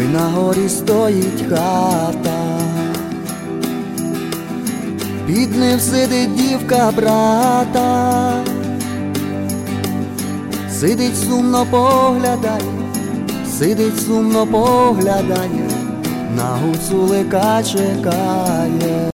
на горі стоїть хата, під ним сидить дівка брата, сидить сумно поглядає, на гуцулика чекає.